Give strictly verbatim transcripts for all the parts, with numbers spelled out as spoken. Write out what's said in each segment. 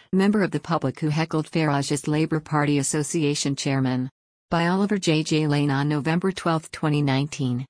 Member of the public who heckled Farage as Labour Party Association chairman. By Oliver J. J. Lane on November twelfth, twenty nineteen.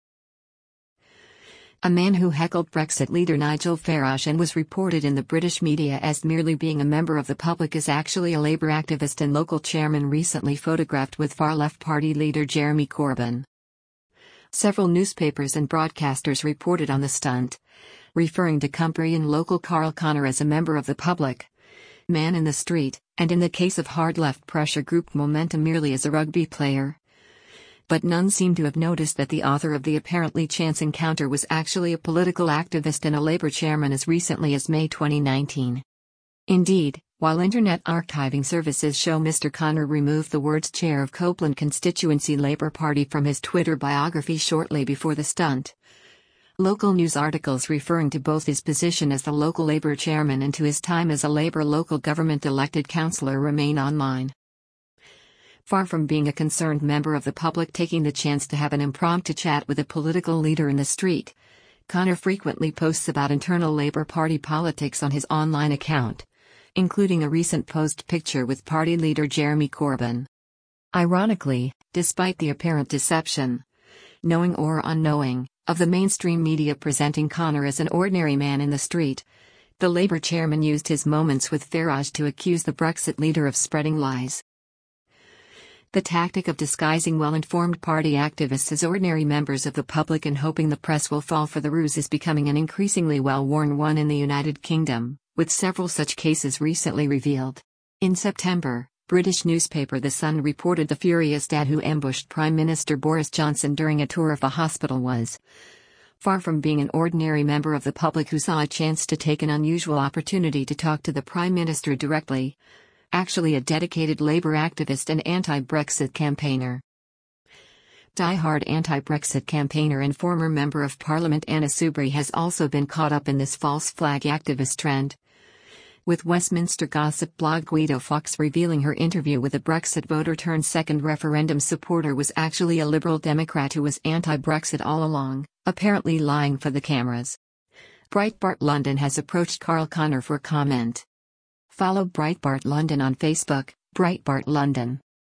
A man who heckled Brexit leader Nigel Farage and was reported in the British media as merely being a member of the public is actually a Labour activist and local chairman recently photographed with far-left party leader Jeremy Corbyn. Several newspapers and broadcasters reported on the stunt, referring to Cumbrian local Carl Connor as a member of the public, man in the street, and in the case of hard left pressure group Momentum merely as a rugby player. But none seem to have noticed that the author of the apparently chance encounter was actually a political activist and a Labour chairman as recently as May twenty nineteen. Indeed, while Internet archiving services show Mister Connor removed the words chair of Copeland constituency Labour Party from his Twitter biography shortly before the stunt, local news articles referring to both his position as the local Labour chairman and to his time as a Labour local government elected councillor remain online. Far from being a concerned member of the public taking the chance to have an impromptu chat with a political leader in the street, Connor frequently posts about internal Labour Party politics on his online account, including a recent post picture with party leader Jeremy Corbyn. Ironically, despite the apparent deception, knowing or unknowing, of the mainstream media presenting Connor as an ordinary man in the street, the Labour chairman used his moments with Farage to accuse the Brexit leader of spreading lies. The tactic of disguising well-informed party activists as ordinary members of the public and hoping the press will fall for the ruse is becoming an increasingly well-worn one in the United Kingdom, with several such cases recently revealed. In September, British newspaper The Sun reported the furious dad who ambushed Prime Minister Boris Johnson during a tour of a hospital was, far from being an ordinary member of the public who saw a chance to take an unusual opportunity to talk to the Prime Minister directly, actually a dedicated Labour activist and anti-Brexit campaigner. Die-hard anti-Brexit campaigner and former Member of Parliament Anna Soubry has also been caught up in this false flag activist trend, with Westminster gossip blog Guido Fawkes revealing her interview with a Brexit voter-turned-second referendum supporter was actually a Liberal Democrat who was anti-Brexit all along, apparently lying for the cameras. Breitbart London has approached Carl Connor for comment. Follow Breitbart London on Facebook, Breitbart London.